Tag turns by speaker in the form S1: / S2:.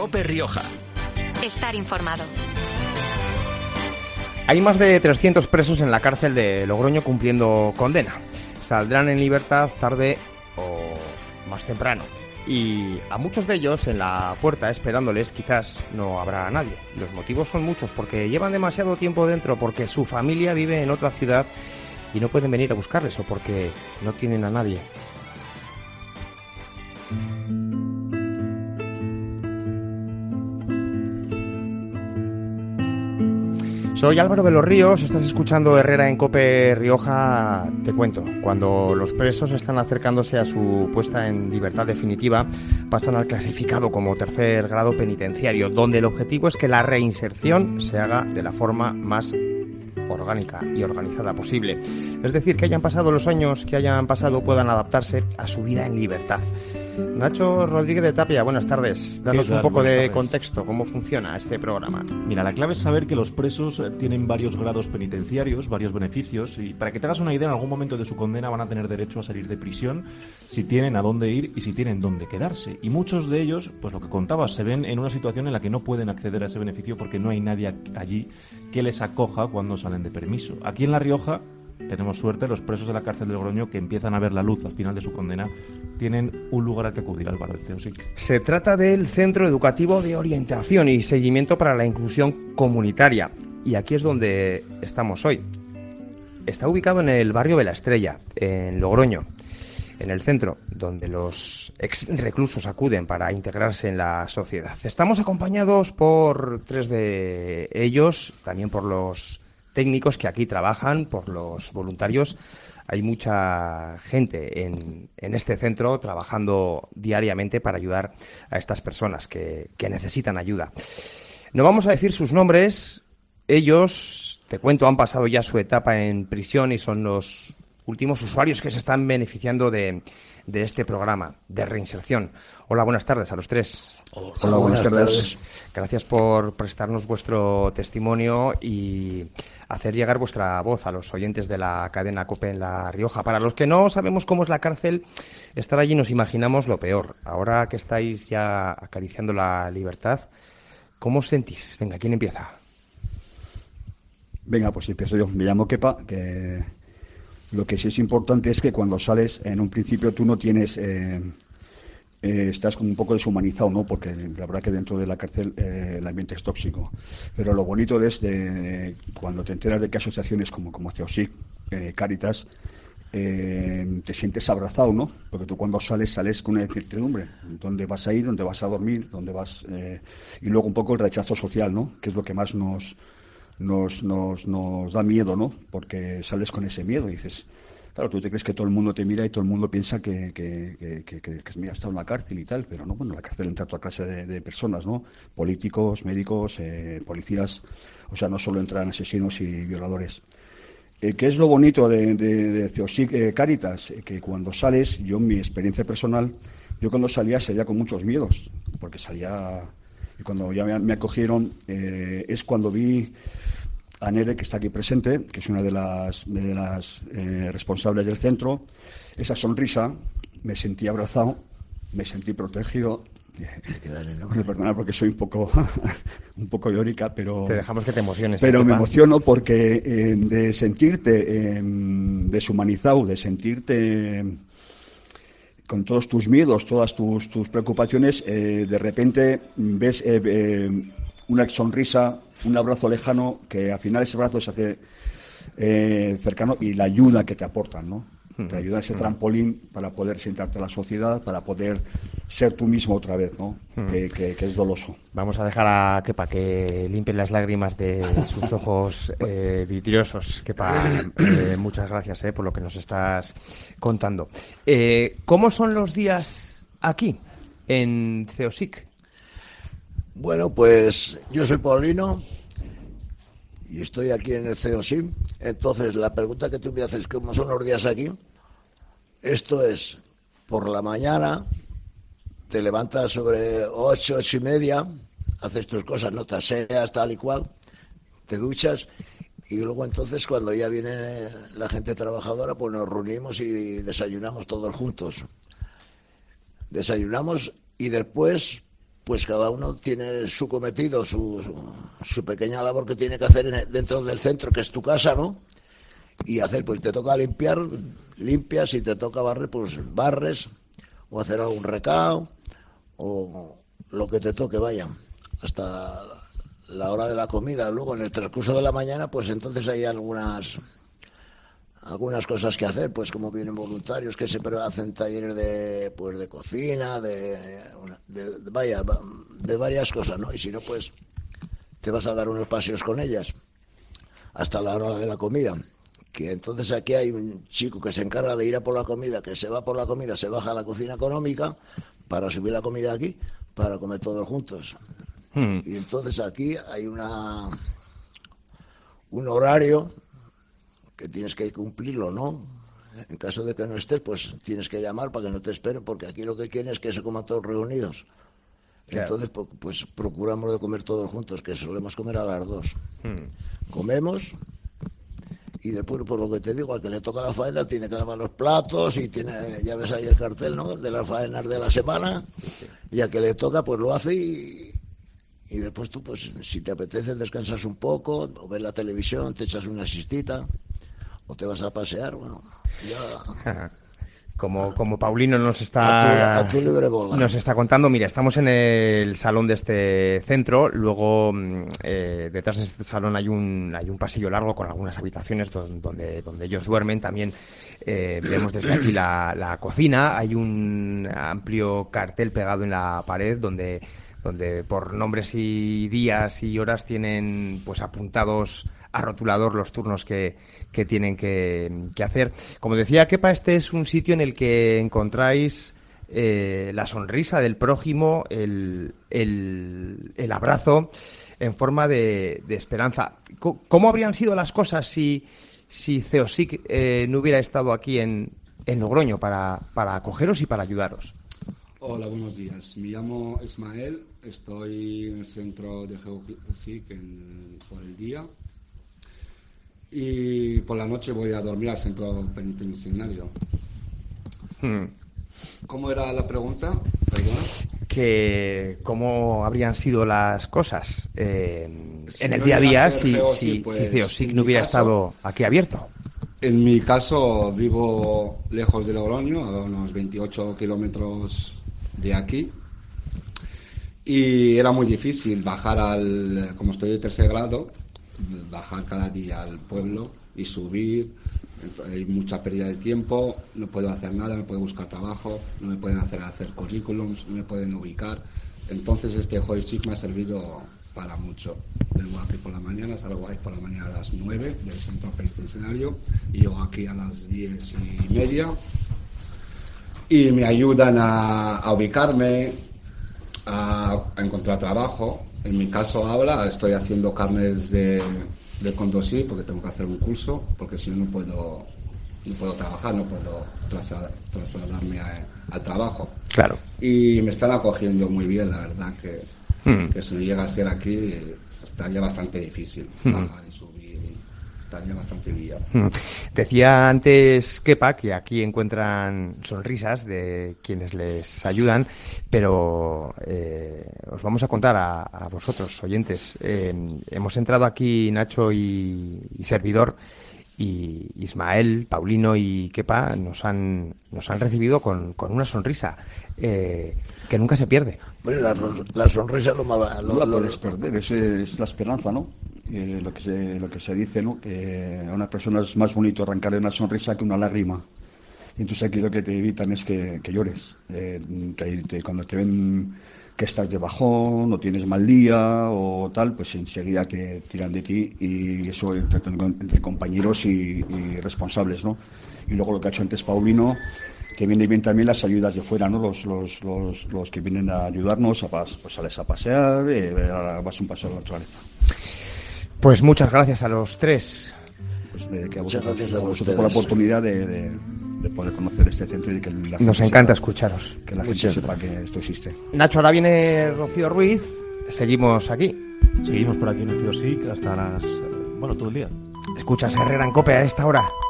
S1: COPE Rioja.
S2: Estar informado.
S3: Hay más de 300 presos en la cárcel de Logroño cumpliendo condena. Saldrán en libertad tarde o más temprano. Y a muchos de ellos en la puerta esperándoles quizás no habrá nadie. Los motivos son muchos, porque llevan demasiado tiempo dentro, porque su familia vive en otra ciudad y no pueden venir a buscarles, o porque no tienen a nadie. Soy Álvaro de los Ríos, estás escuchando Herrera en COPE Rioja. Te cuento, cuando los presos están acercándose a su puesta en libertad definitiva, pasan al clasificado como tercer grado penitenciario, donde el objetivo es que la reinserción se haga de la forma más orgánica y organizada posible. Es decir, que hayan pasado los años que hayan pasado, puedan adaptarse a su vida en libertad. Nacho Rodríguez de Tapia, buenas tardes. Danos un poco de contexto, ¿cómo funciona este programa?
S4: Mira, la clave es saber que los presos tienen varios grados penitenciarios, varios beneficios, y para que te hagas una idea, en algún momento de su condena van a tener derecho a salir de prisión si tienen a dónde ir y si tienen dónde quedarse. Y muchos de ellos, pues lo que contabas, se ven en una situación en la que no pueden acceder a ese beneficio porque no hay nadie allí que les acoja cuando salen de permiso. Aquí en La Rioja tenemos suerte, los presos de la cárcel de Logroño, que empiezan a ver la luz al final de su condena, tienen un lugar al que acudir, Álvaro, del CEOSIC.
S3: Se trata del Centro Educativo de Orientación y Seguimiento para la Inclusión Comunitaria, y aquí es donde estamos hoy. Está ubicado en el barrio de La Estrella, en Logroño, en el centro, donde los ex reclusos acuden para integrarse en la sociedad. Estamos acompañados por 3 de ellos, también por los técnicos que aquí trabajan, por los voluntarios. Hay mucha gente en este centro trabajando diariamente para ayudar a estas personas que necesitan ayuda. No vamos a decir sus nombres. Ellos, te cuento, han pasado ya su etapa en prisión y son los últimos usuarios que se están beneficiando de este programa de reinserción. Hola, buenas tardes a los 3.
S5: Hola, buenas tardes.
S3: Gracias por prestarnos vuestro testimonio y hacer llegar vuestra voz a los oyentes de la cadena COPE en La Rioja. Para los que no sabemos cómo es la cárcel, estar allí nos imaginamos lo peor. Ahora que estáis ya acariciando la libertad, ¿cómo os sentís? Venga, ¿quién empieza?
S5: Venga, pues empiezo yo. Me llamo Kepa, que lo que sí es importante es que cuando sales, en un principio tú no tienes... estás como un poco deshumanizado, ¿no? Porque la verdad que dentro de la cárcel el ambiente es tóxico. Pero lo bonito es cuando te enteras de que asociaciones como CEOSIC, Cáritas, te sientes abrazado, ¿no? Porque tú cuando sales con una incertidumbre. ¿Dónde vas a ir? ¿Dónde vas a dormir? ¿Dónde vas? Y luego un poco el rechazo social, ¿no? Que es lo que más nos da miedo, ¿no? Porque sales con ese miedo y dices... Claro, tú te crees que todo el mundo te mira y todo el mundo piensa que mira, está en la cárcel y tal, pero no, bueno, en la cárcel entra toda clase de personas, ¿no? Políticos, médicos, policías, o sea, no solo entran asesinos y violadores. ¿Qué es lo bonito de CEOSIC Cáritas? Que cuando sales, yo en mi experiencia personal, yo cuando salía con muchos miedos, porque salía, y cuando ya me acogieron, es cuando vi a Nere, que está aquí presente, que es una de las responsables del centro. Esa sonrisa, me sentí abrazado, me sentí protegido. Perdona porque soy un poco llorica, pero...
S3: Te dejamos que te emociones.
S5: Pero me emociono porque de sentirte deshumanizado, de sentirte con todos tus miedos, todas tus preocupaciones, de repente ves una sonrisa, un abrazo lejano, que al final ese abrazo se hace cercano, y la ayuda que te aportan, ¿no? Te ayuda ese trampolín para poder sentarte a la sociedad, para poder ser tú mismo otra vez, ¿no? Que es doloso.
S3: Vamos a dejar a Kepa que limpie las lágrimas de sus ojos vidriosos. Kepa, muchas gracias por lo que nos estás contando. ¿Cómo son los días aquí, en CEOSIC?
S6: Bueno, pues yo soy Paulino y estoy aquí en el CEOSIC. Entonces, la pregunta que tú me haces, ¿cómo son los días aquí? Esto es, por la mañana, te levantas sobre 8, 8:30, haces tus cosas, no te aseas, tal y cual, te duchas, y luego entonces, cuando ya viene la gente trabajadora, pues nos reunimos y desayunamos todos juntos. Desayunamos y después pues cada uno tiene su cometido, su pequeña labor que tiene que hacer dentro del centro, que es tu casa, ¿no? Y hacer, pues te toca limpiar, limpias, si te toca barrer, pues barres, o hacer algún recao, o lo que te toque, vaya, hasta la hora de la comida. Luego, en el transcurso de la mañana, pues entonces hay algunas cosas que hacer, pues como vienen voluntarios que siempre hacen talleres de cocina, de varias cosas, ¿no? Y si no, pues te vas a dar unos paseos con ellas hasta la hora de la comida. Que entonces aquí hay un chico que se encarga de ir a por la comida, que se va por la comida, se baja a la cocina económica para subir la comida aquí, para comer todos juntos. Y entonces aquí hay un horario que tienes que cumplirlo, ¿no? En caso de que no estés, pues tienes que llamar para que no te esperen, porque aquí lo que quieren es que se coman todos reunidos. Claro. Entonces, pues procuramos de comer todos juntos, que solemos comer a las 2. Comemos, y después, por lo que te digo, al que le toca la faena tiene que lavar los platos, y ya ves ahí el cartel, ¿no?, de las faenas de la semana, y al que le toca, pues lo hace, y después tú, pues si te apetece, descansas un poco, o ves la televisión, te echas una siestita, o te vas a pasear, bueno, ya...
S3: Como Paulino nos está
S6: a tu libre bola.
S3: Nos está contando, mira, estamos en el salón de este centro, luego detrás de este salón hay un pasillo largo con algunas habitaciones donde ellos duermen. También vemos desde aquí la cocina, hay un amplio cartel pegado en la pared donde por nombres y días y horas tienen pues apuntados a rotulador los turnos que tienen que hacer. Como decía Kepa, este es un sitio en el que encontráis la sonrisa del prójimo, el abrazo en forma de esperanza. ¿Cómo habrían sido las cosas si CEOSIC no hubiera estado aquí en Logroño para acogeros y para ayudaros?
S1: Hola, buenos días. Me llamo Ismael, estoy en el centro de GeoSIC por el día y por la noche voy a dormir al centro penitenciario. ¿Cómo era la pregunta? Perdona.
S3: Que cómo habrían sido las cosas en el día a día si CEOSIC no hubiera estado aquí abierto.
S1: En mi caso vivo lejos de Logroño, a unos 28 kilómetros de aquí, y era muy difícil bajar como estoy de tercer grado, bajar cada día al pueblo y subir. Hay mucha pérdida de tiempo, no puedo hacer nada, no puedo buscar trabajo, no me pueden hacer currículums, no me pueden ubicar. Entonces este GeoSIC me ha servido para mucho. Vengo aquí por la mañana, salgo ahí por la mañana a las 9 del centro penitenciario y llego aquí a las 10:30 y me ayudan a ubicarme, a encontrar trabajo. En mi caso ahora estoy haciendo carnes de conducir porque tengo que hacer un curso, porque si no puedo trabajar, no puedo trasladarme al trabajo.
S3: Claro.
S1: Y me están acogiendo muy bien, la verdad que si no llega a ser aquí estaría bastante difícil bajar y subir, estaría bastante bien.
S3: Decía antes Kepa que aquí encuentran sonrisas de quienes les ayudan, pero os vamos a contar a vosotros, oyentes. Hemos entrado aquí Nacho y servidor, y Ismael, Paulino y Kepa nos han recibido con una sonrisa que nunca se pierde.
S6: Bueno, la sonrisa no la
S5: puedes perder, es la esperanza, ¿no? Lo que se dice, ¿no? Que a una persona es más bonito arrancarle una sonrisa que una lágrima. Y entonces aquí lo que te evitan es que llores. Cuando te ven que estás de bajón, o tienes mal día o tal, pues enseguida que tiran de ti, y eso entre compañeros y responsables, ¿no? Y luego lo que ha hecho antes Paulino, que viene bien también las ayudas de fuera, ¿no? Los que vienen a ayudarnos, pues sales a pasear, vas un paseo a la naturaleza.
S3: Pues muchas gracias a los tres.
S5: Pues que a vosotros por la oportunidad de poder conocer este centro y que la gente
S3: nos encanta escucharos.
S5: Que la gente sepa que esto existe.
S3: Nacho, ahora viene Rocío Ruiz. Seguimos aquí.
S4: Seguimos por aquí en el CEOSIC hasta todo el día.
S3: Escuchas Herrera en COPE a esta hora.